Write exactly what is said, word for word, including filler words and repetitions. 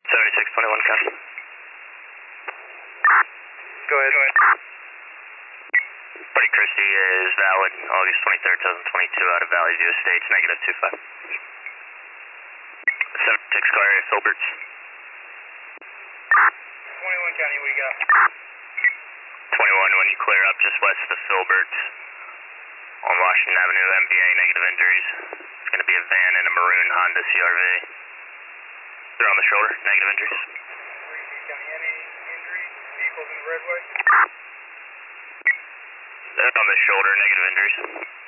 seventy-six twenty-one, copy. Go ahead. Go ahead. Buddy Christie is valid, August twenty-third, twenty twenty-two, out of Valley View Estates, negative two five. seventy-six car area, Filberts. twenty-one County, what do you got? twenty-one, when you clear up just west of Filberts on Washington Avenue, M B A, negative injuries. It's going to be a van and a maroon Honda C R V. They're on the shoulder, negative injuries. forty-two County, any injuries? Vehicles in the roadway? They're on the shoulder, negative injuries.